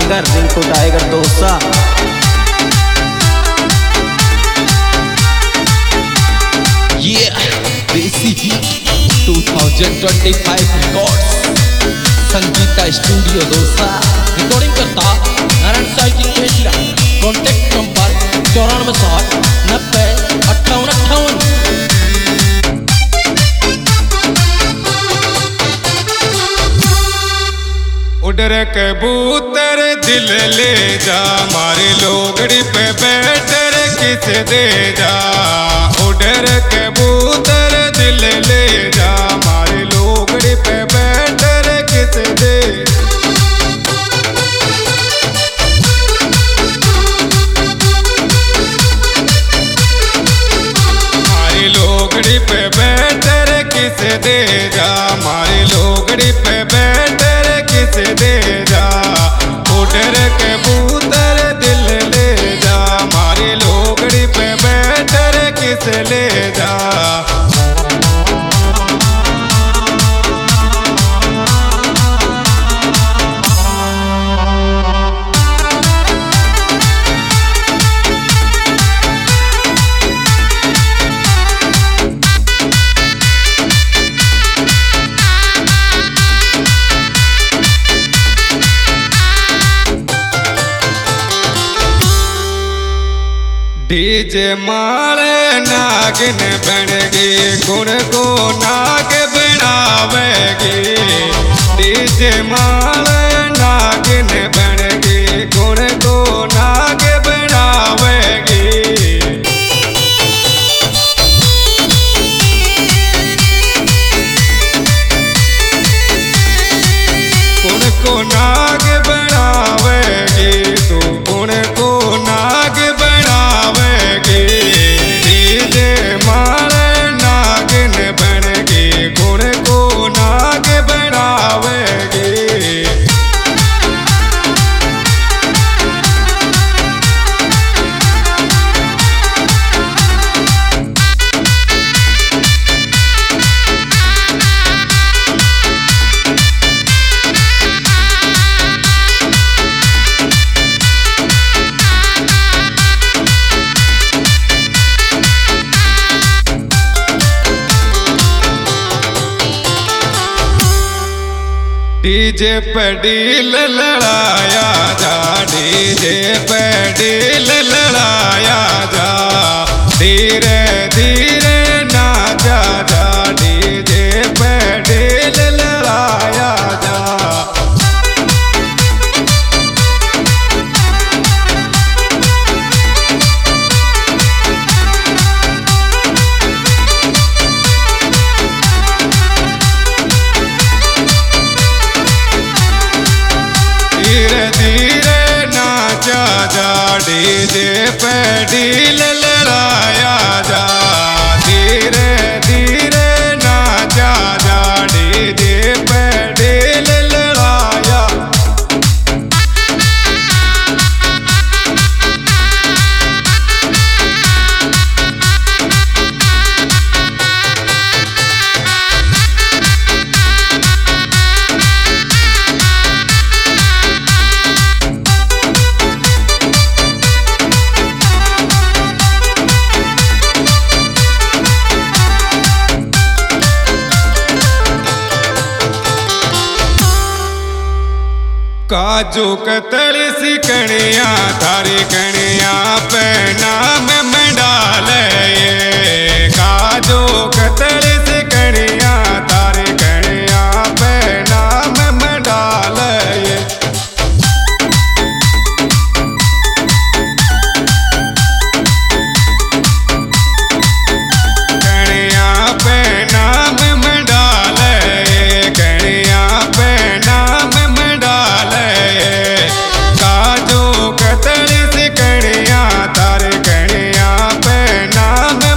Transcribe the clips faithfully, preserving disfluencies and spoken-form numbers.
Tiger Rinku Tiger Dausa. ये देसी two thousand twenty five records Sangeeta studio Dausa. Recording करता नारायण साई की खेतला। कॉन्टेक्ट नंबर चौरानवे साठ नब्बे अट्ठावन अट्ठावन। उड़र कबूतर दिल ले जा, मारे लोगड़ी पे बैठर किस दे जा। उड़र कबूतर दिल ले जा, मारे लोगड़ी पे बैठर किस दे। मारी लोगड़ी पे बैठर किस दे जा, मारी लोगड़ी पे बैठर किस दे जा। उड़र कबूतर दिल ले जा, मारी लोगड़ी पे बैठर किस ले जा। डीजे माले नागिन बन गई, गुण को नाग बनावेगी। डीजे माले नागिन बन गई, गुण को नाग बनावेगी। गुण को नाग बनावेगी, तू गुण को नाग बनावेगी। डीजे माले नागिन बन गई, गुण को नाग बनावेगी। डीजे पे डील लड़ाया जा, डीजे पे डील लड़ाया जा। धीरे धीरे नाचा जा, डीजे पे डील लड़ाया जा। धीरे धीरे नाचा जा, डीजे पे डील लड़ाया जा। धीरे धीरे नाचा जा, डीजे पे डील लड़ाया। काजू कतली सी कणिया, थारी कणिया पे नाम में डाले। काजू कतली सी कणिया, थारी कणिया पे नाम में डाले। कणिया पे नाम में डाले, कणिया पे नाम में डाले। काजू कतली सी कणिया, थारी कणिया पे नाम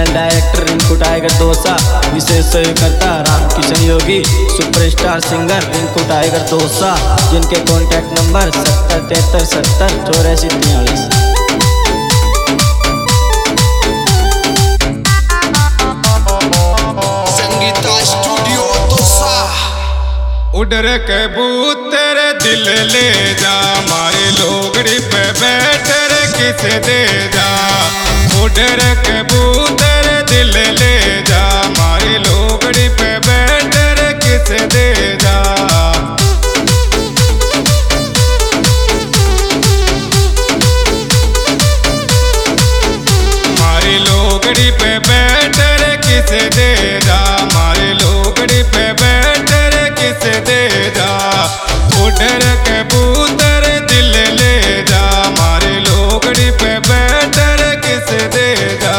channel director Rinku Tiger Dosa, विशेष सहयोगकर्ता Ramkishan Yogi, superstar singer Rinku Tiger Dosa, जिनके कॉन्टैक्ट नंबर सत्तर तिहत्तर सत्तर चौरासी तियालीस। उडर के कबूतर दिल ले जा, मारे लोगड़ी पे बैठ रे किसे दे जा। उडर के कबूतर दिल ले जा, मारे लोगड़ी पे बैठ रे किसे दे जा। मारी लोगड़ी पे बैठ रे किसे दे जा, मारी लोगड़ी पे बैठ रे किसे दे जा। उडर के कबूतर दिल ले जा, मारी लोगड़ी पे बैठ रे किसे दे जा।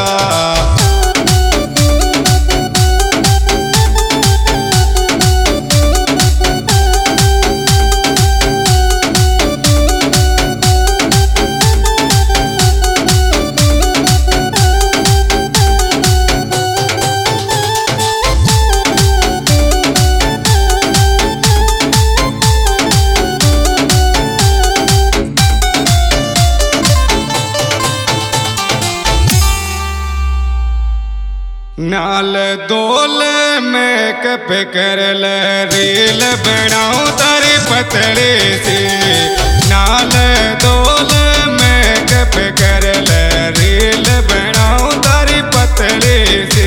नाल दोल में कप कर ले रील बनाऊं तारी पतली सी। नाल दोल में कप कर ले रील बनाऊं तारी पतली सी।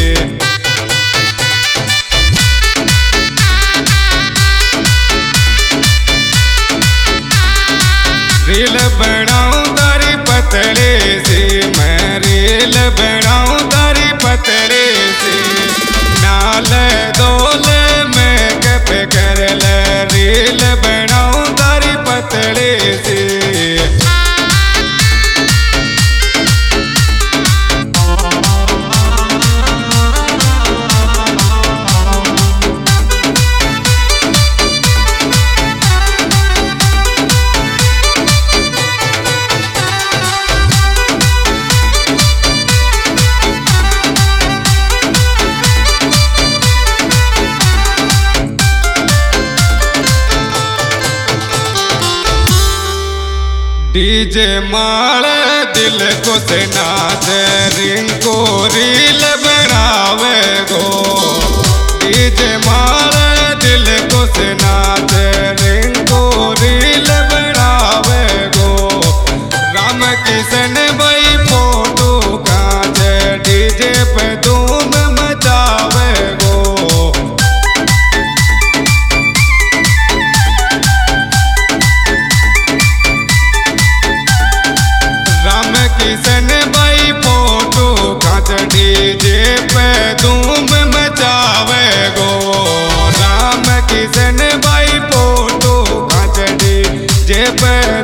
रील बनाऊं तारी पतली सी, मैं रील बनाऊं तारी पतली सी। नाल दोल में कप कर ले रील बनाऊं तारी पतली सी। डीजे माल दिल को से नाच रिंको रील बनावे गो। डीजे माल दिल को से नाच रिंको रील बनावे गो। राम किशन भाई फोटो कांच डीजे पे धूम मचावे गो। किशन भाई फोटो खाच डीजे पे धूम मचावे गो। राम किशन भाई फोटो खाच डीजे पे